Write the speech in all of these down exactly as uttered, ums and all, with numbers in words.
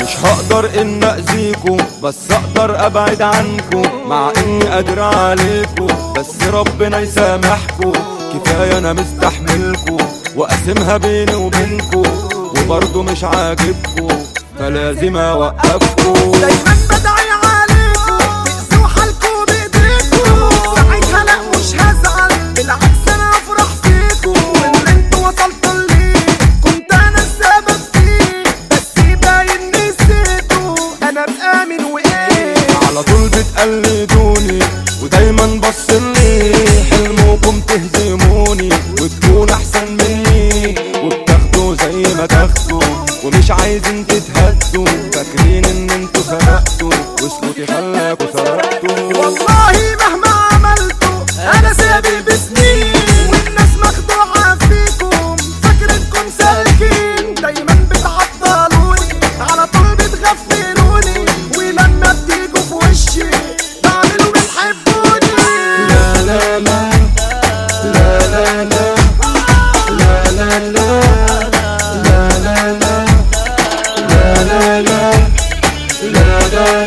مش هقدر ان اذيكو بس اقدر ابعد عنكو، مع اني قادر عليكو بس ربنا يسامحكو. كفاية انا مستحملكو واقسمها بيني وبينكو، وبرضه مش عاجبكو فلازم اوقفكو. دايما بدعي عليكو تأذوا حالكو بايديكو، ساعتها لا مش هزعل بالعكس انا افرح فيكو. واللي انتوا وصلتوا ليه كنت انا السبب فيه، بس باين نسيتوا انا بآمن وايه. على طول بتقلدوني ودايما بصلي، حلمكم تهزموني وتكون احسن مني، وبتاخدوا زي ما تاخدوا ومش عايزين تتهدوا. فاكرين ان انتوا سرقتوا واسكتي خلاكوا سرقتوا. والله مهما عملتوا انا سابق بسنين، والناس مخدوعة فيكم فاكرينكم سالكين. دايما بتعطلوني على طول بتغفلوني، ولما بتيجوا في وشي بعملوا بتحبوني. لا لا لا لا لا لا لا لا لا لا لا لا لا لا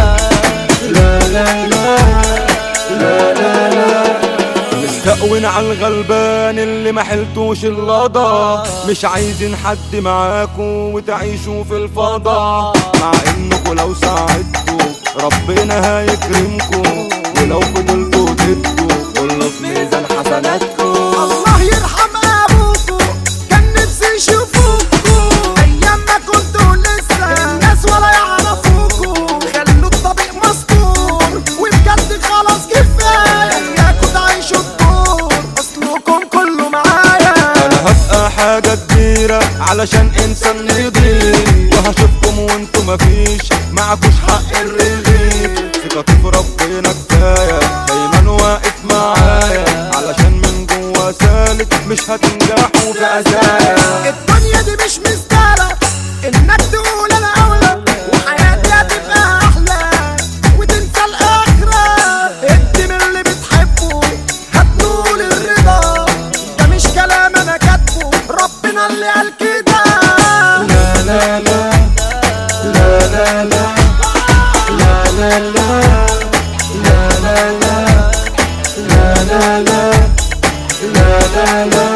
لا لا لا. مستقون على الغلبان اللي ما حلتوش اللضا، مش عايزين حد معاكوا وتعيشوا في الفضا، مع انكوا لو ساعدتوا ربنا هيكرمكوا، ولو فضلتوا تدوا كله في ميزان حسناتكوا. الله يرحم ابوكوا كان نفسي يشوفوكوا ايام ما كنتوا لسه الناس ولا يعرفوكوا. خلوا الطريق مستور وبجد خلاص كفايه اياكوا تعيشوا الدور، اصلكم كله معايا. انا هبقى حاجة كبيرة علشان انسان نضيف، وهشوفكم وانتوا مفيش معكوش حق الرغيف. ثقتي في ربنا كفاية دايما واقف معايا، علشان من جوا سالك مش هتنجحوا في أذايا. الدنيا دي مش مستاهلة انك تقول انا اولى، وحياتي هتبقى احلى وتنسى الاخرة. انت من اللي بتحبه هتنول الرضا، ده مش كلام انا كاتبه ربنا اللي قال كده. لا لا لا لا لا لا لا لا لا لا لا لا لا لا لا لا